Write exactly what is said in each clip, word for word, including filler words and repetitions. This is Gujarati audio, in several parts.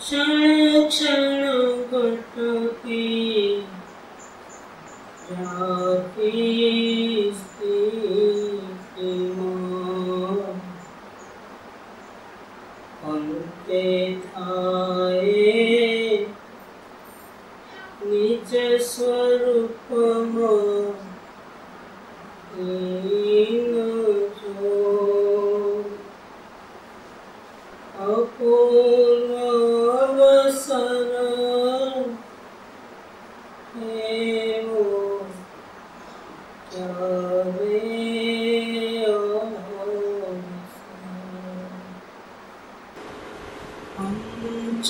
क्षण क्षण घटती जाती स्थितिमां અંતે થાય નિજ સ્વરૂપમાં લીન જો અપૂર્વ અવસર એવો ક્યારે પંચ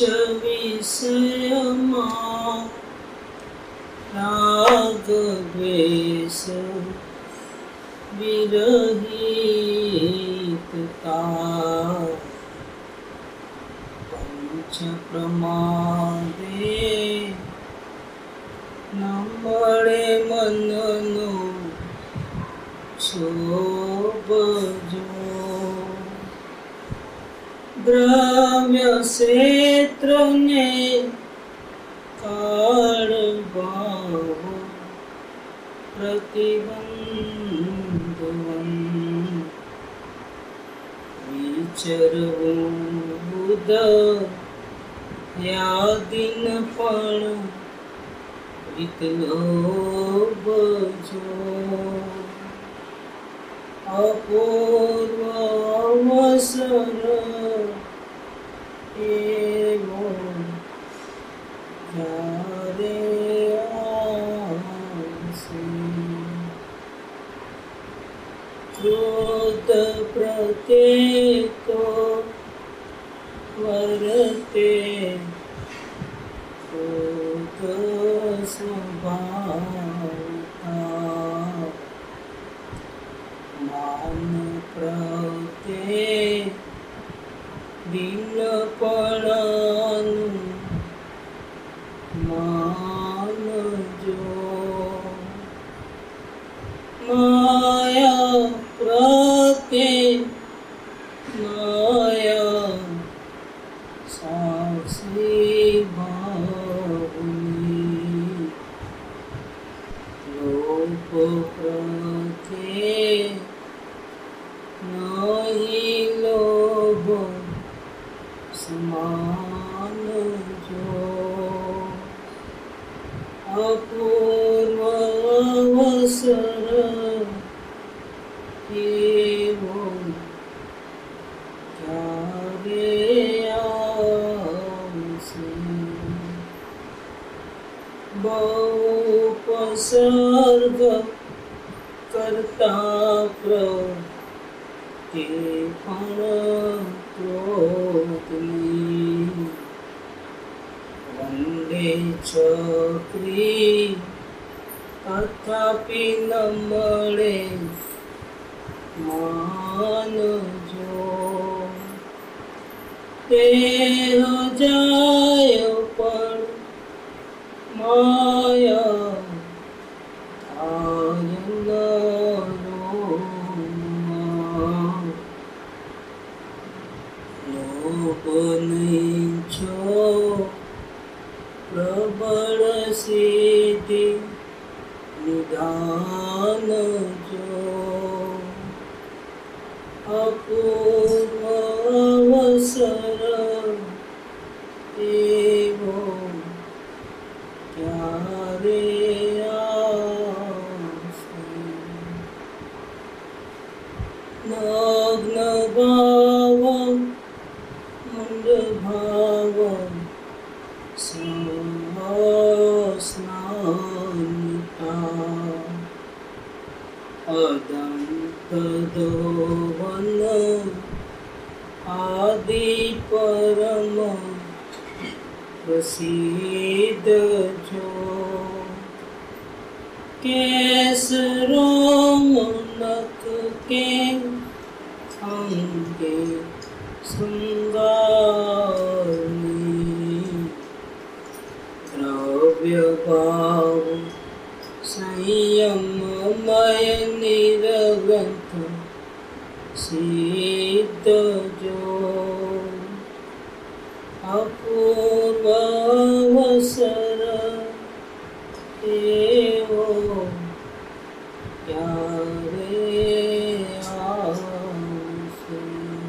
વિષયમાં રાગ દ્વેષ વિરહિતતા પંચ પ્રમાદે ન મળે મનનો શોભજો દ્રવ્ય ક્ષેત્રને કાળભાવો પ્રતિબંધવન વિચરવું બુધ યાદિન પણ વિતલોભજો અપૂર્વ અવસર એવો ક્યારે આવશે ક્રોધ પ્રત્યેતો વર્તે ક્રોધ સ્વભાવતા માન પ્રત્યે દિનપણાનું માનજો માયા પ્રત્યે માયા સાક્ષી ભાવની લોપ પ્રત્યે નહીં લોભ સમાન જો અપૂર્વ અવસર એવો ક્યારે આવશે બહુપસર્ગ કરતા પ્રત્યે પણ ક્રોધની વંદે ચક્રી તથાપી ન મળે માનજો દેહ જાય પણ માયા છો પ્રબળ સિદ્ધિ નિધાન જો અપૂર્વ અવસર એવો ક્યારે આવશે નગ્ન ભાવ ભાવ સ્નાનિતા અદંત દોવન આદિ પરમ પ્રસિદ્ધ જો કેસરો નખ કે અંગે શૃંગારની દ્રવ્ય ભાવ સંયમમય નિરગંથ સિદ્ધ જો અપૂર્વ અવસર એવો ક્યારે આવશે?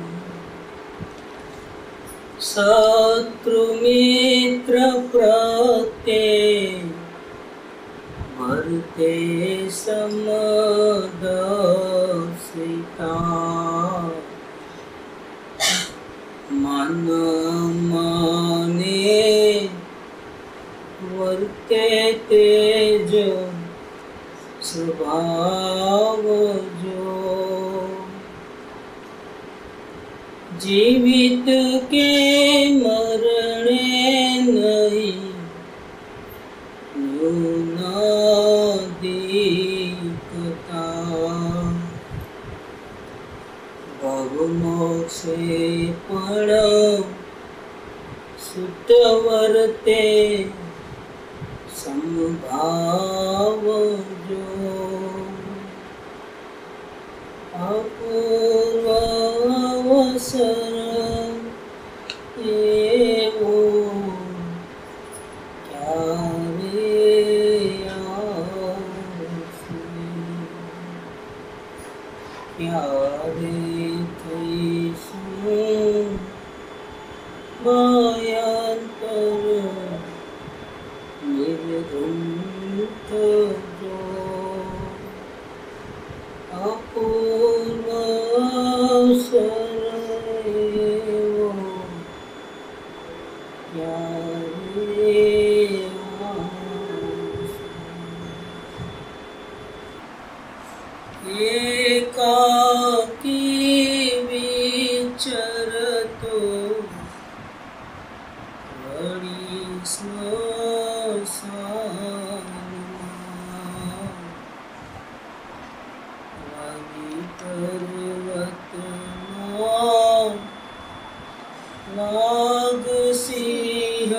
શત્રુ મિત્ર પ્રત્યે વર્તે સમદર્શિતા, મન મને વર્તે તેજ સ્વભાવ જો, જીવિત કે મરણે નહીં ન્યૂનાધિકતા, ભવમોક્ષે પણ શુદ્ધ વર્તે સમભાવ જો, અપૂર્વ અવસર એવો ક્યારે આવશે? ક્યારે થઈશું ભયંકર નિર્ગુંત જો, અપૂર્વ અવસર એવો ક્યારે આવશે? એકાકી વિચરતો વળી સ્મશાનમાં, વાલી પર્વતમાં વાઘસિંહ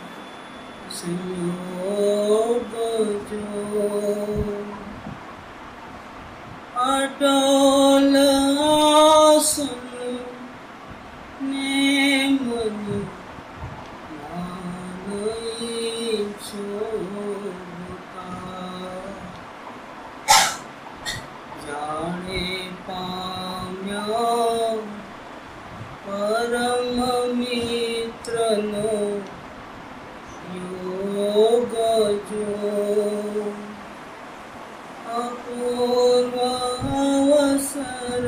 સંયોગ જો, અટલ આસન ને મન માનઈ છોડતા, જાણે પામ્યા પરમ મિત્રનો યોગ જો, અપૂર્વ અવસર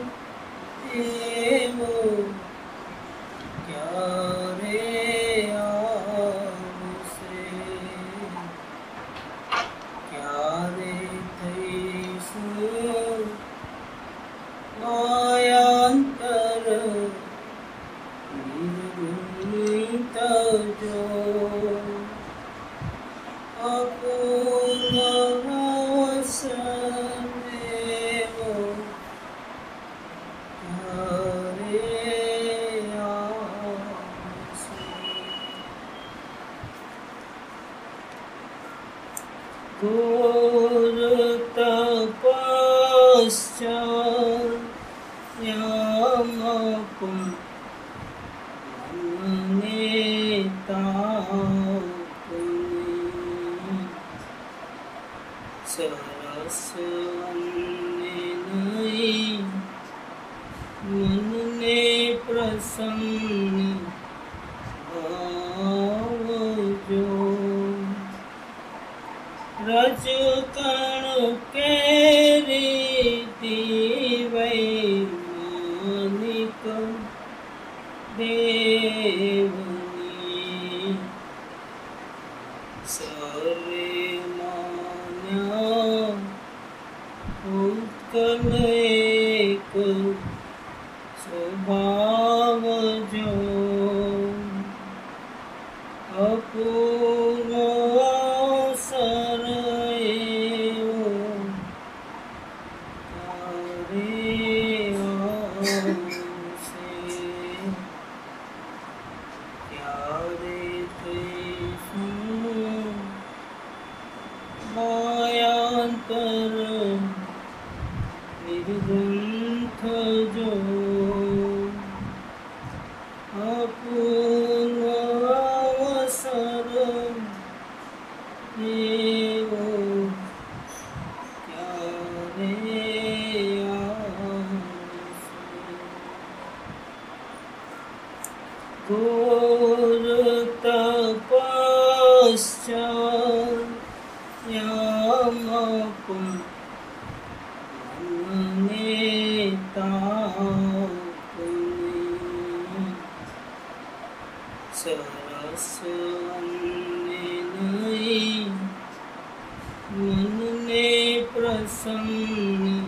એવો ક્યારે આવશે? ક્યારે થઈશું ભયંકર નિર્ગુંત જો, અપૂર્વ અવસર એવો ક્યારે આવશે? ઘોર તપસ્યામાં પણ મને તાપની, સરસ અન્ને નહીં મનને પ્રસન્ન ભાવજો, રજકણ કેરી વૈમાનિક દેવની, સર્વે માન્યા ઉત્કલ એક સ્વભાવ જો, અપૂર્વ અવસર એવો ક્યારે આવશે? ક્યારે થઈશું ભયંકર નિર્ગુંથ જો, અપૂર્વ એવો ક્યારે આવશે? ઘોર તપસ્યામાં પણ મનને તાપને સરસ નહીં મનને પ્રસન્ન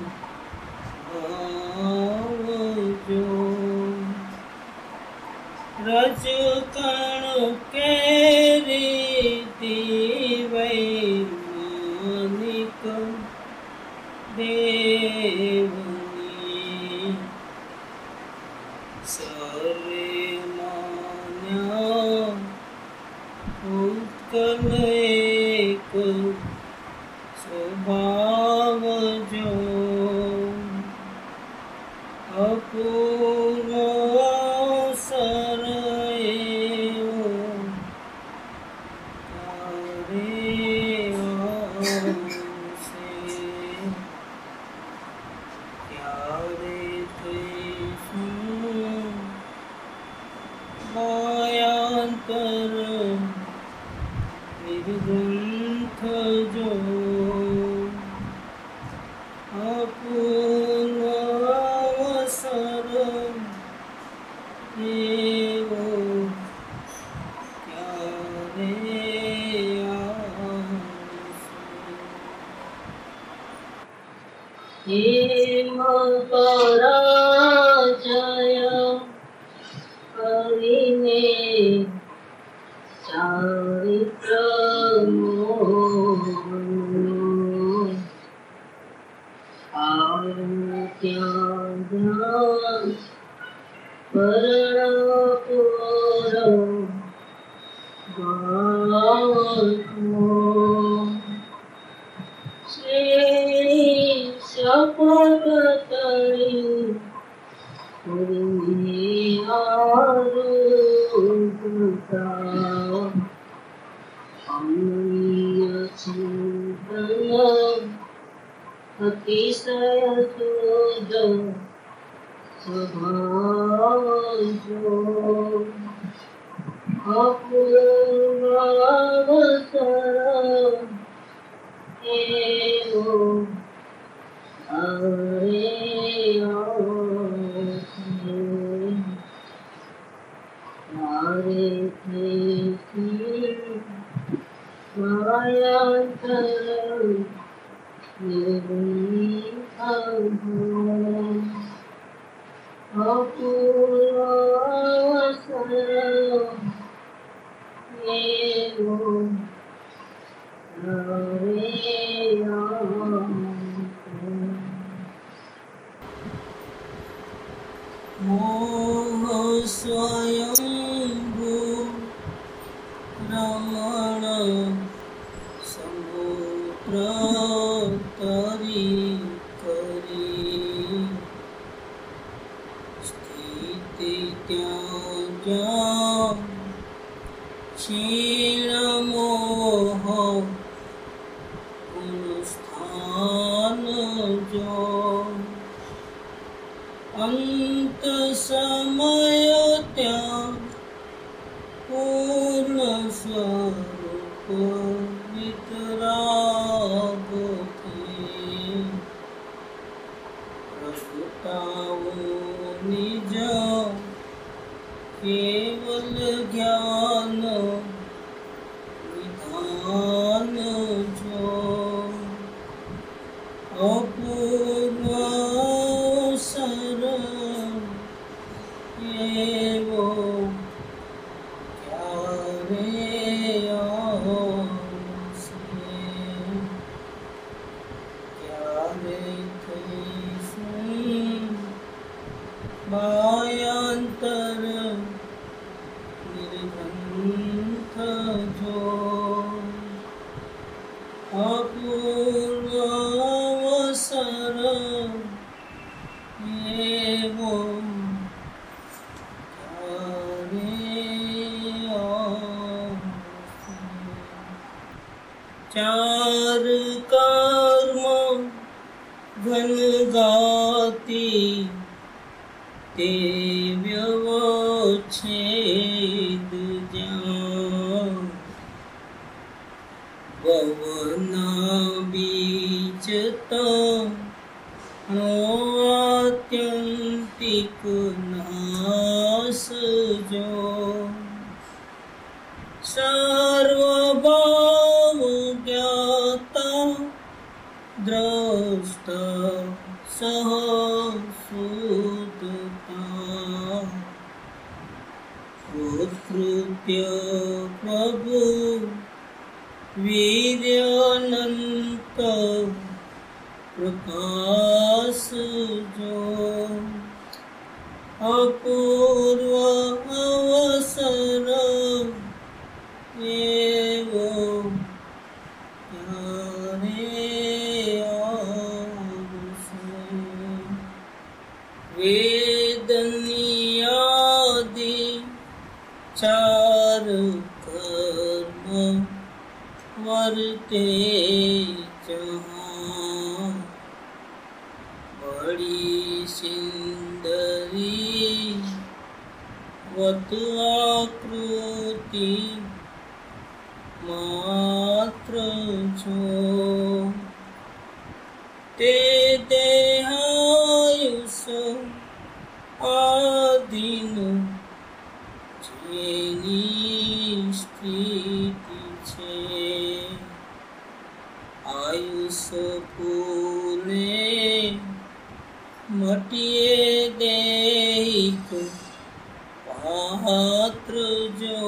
ભાવજો. રજકણ કેરી વૈમાનિક દેવની સર્વે માન્યા ઉત્કલ એક સ્વભાવ જો. અપૂર્વ અવસર એવો ક્યારે આવશે? ક્યારે થઈશું માયાંતર નિર્ગ્રંથ જો. અપૂર્વ અવસર એવો ક્યારે આવશે? હેમ પરાજય કરીને ચારિત્ર મોહનો ત્યાગ પરણપુર શ્રી શપથ તળી આરુતા અમૂલ્ય ચિંતન અતિશય શુદ્ધ સ્વભાવ જો. અપૂર્વ અવસર એવો ક્યારે આવશે? ક્યારે થઈશું માયાંતર નિર્ગુણ અપૂર્વ અવસર એવો ક્યારે આવશે? મોહ સ્વયંભૂ રમણ સમુદ્ર તરી કરી સ્થિતિ ત્યાં જ્યાં ક્ષીણ મોહ પુનઃસ્થાન જો. અંત સમય ત્યાં પૂર્ણ સ્વરૂપ વિતરાગથી પ્રગટાવો નિજ કેવલ જ્ઞાન વિધાન જો. અપૂર્વ અવસર એવો ક્યારે આવશે? ક્યારે થઈશું માયાંતર નિર્ગ્રંથ જો. અપૂર્વ અવસર એવો ક્યારે આવશે? ચાર કર્મ ઘન ગાતી તે વ્યવચ્છેદ જ્યાં ભવના બીજતા આત્યંતિક નાશ જો સર્વભાવ જ્ઞાતા દ્રષ્ટા સહસુતતા કૃત્ય પ્રભુ વીર્યનંત પ્રકાશ જો અપૂર્વ અવસર એવો ત્યારે આવશે વેદની આદિ ચાર કર્મ વર્તે જહાં બડી સિંદરી વત આકૃતિ માત્ર છો તે દેહાયુષ આદિનું જેની સ્થિતિ છે આયુષ ફૂલે મટીએ દેહિક પાત્ર જો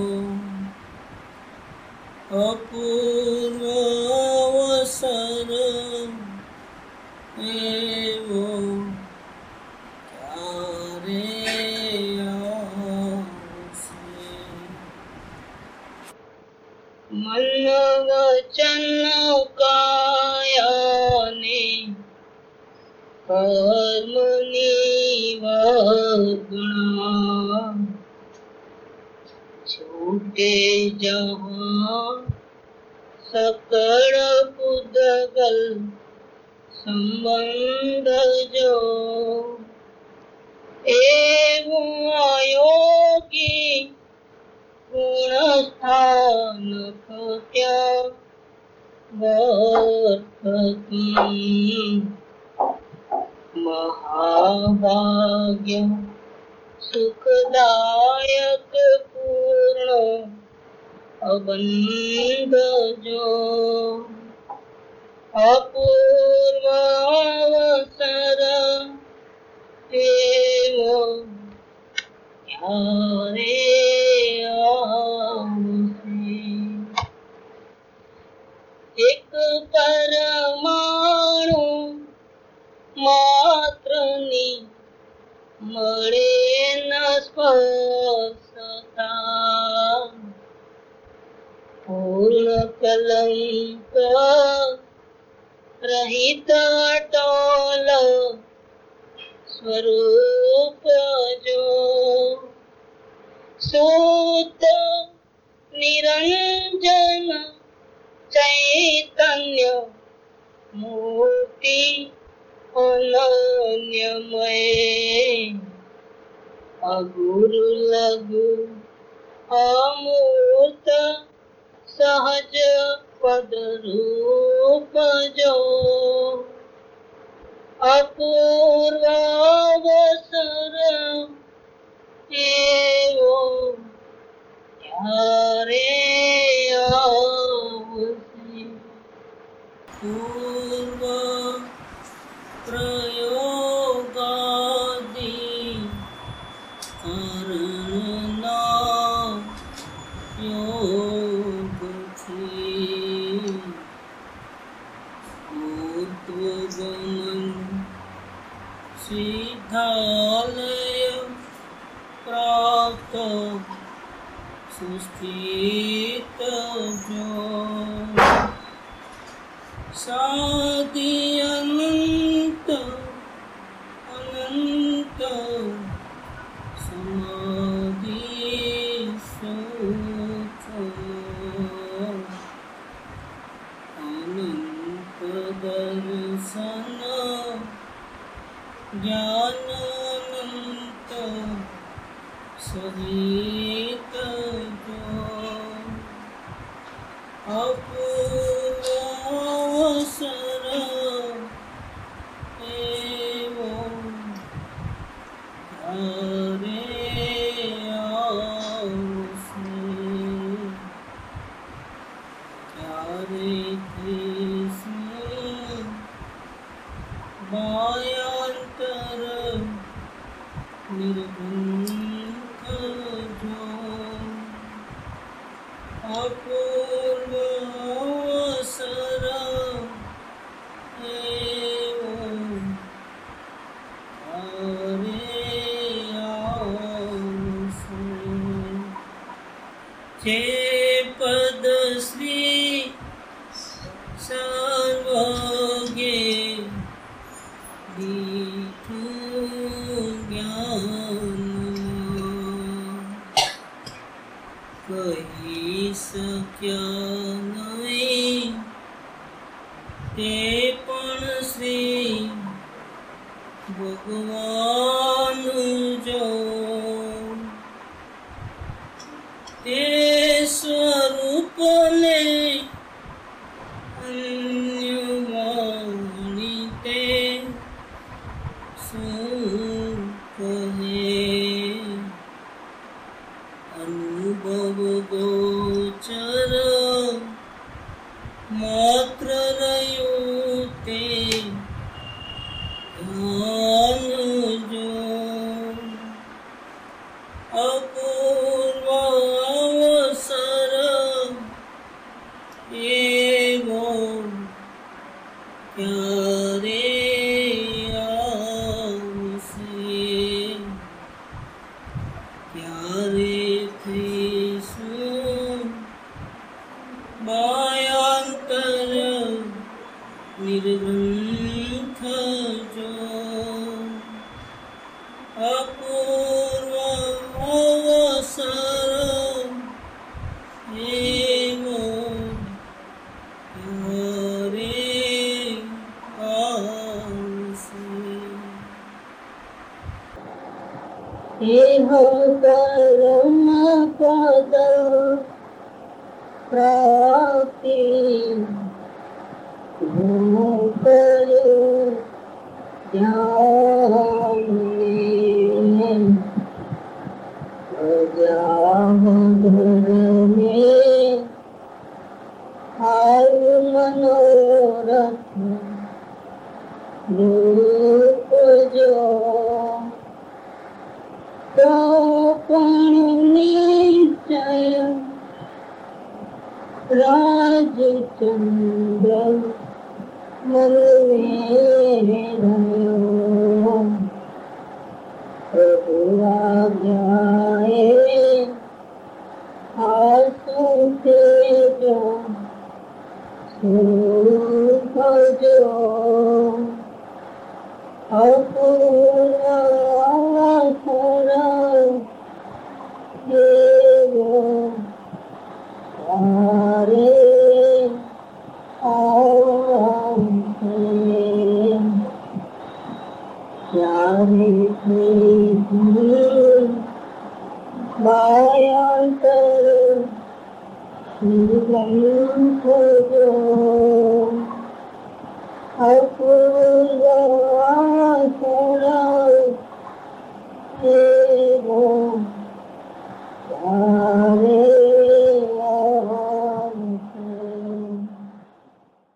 અપૂર્વ અવસર એવો ક્યારે આવશે મન વચન કાયાને કર્મની વગણા છૂટે જહાં સકળ પુદગલ સંબંધ જો એવું અયોગી ગુણસ્થાન ખોટ્યા વર્તતું મહાભાગ્ય સુખદાયક પૂર્ણ અબંધ જો અપૂર્વ અવસર એવો ક્યારે આવશે એક પરમાણુ માત્રની મળે ન સ્પર્શતા પૂર્ણ કલંક રહિત અટલ સ્વરૂપ જો શુદ્ધ નિરંજન ચૈતન્ય મૂર્તિ અનન્યમય અગુરુ લઘુ અમૂર્ત સહજ પદરૂપ જો અપૂર્વ અવસર એવો ક્યારે આવશે પૂર્વ પ્રયોગાદિ કરણના યોગથી ઉદ્વગમન સિદ્ધાલય પ્રાપ્ત સુસ્થિત જો સાધિ અનંત અનંત સમાધિ સુખ અપૂર્વ અવસર એવો તારે આવશે. જે પદ શ્રી સર્વગે દીઠું જ્ઞાન કહી શક્યા નહીં તે પણ શ્રી ભગવાન જો તે સ્વરૂપને અન્ય વાણી તે શું કહે. અનુભવ ગોચર માત્ર રહ્યું તે ધ્યાન જો. અપૂર્વ અવસર એવો ક્યારે આવશે. ક્યારે થઈશું બાયાંતર નિર્ગ્રંથ જો. અપૂર્વ અવસર એવો ક્યારે આવશે. એહ પરમ પદ પ્રાપ્તિ હું કરું ધ્યાન પ્રજાવધને હાલ મનોરથ રૂપ જો. તો પણ નિશ્ચય રાજચંદ્ર મનવે રહ્યો. પ્રભુ આજ્ઞાએ આસુ તેજો સ્વરૂપ જો. અપૂર્વ અવસર એવો તારે આવશે. ક્યારે થઈશું બાયાંતર નિર્ગ્રંથ જો. અપૂર્વ અવસર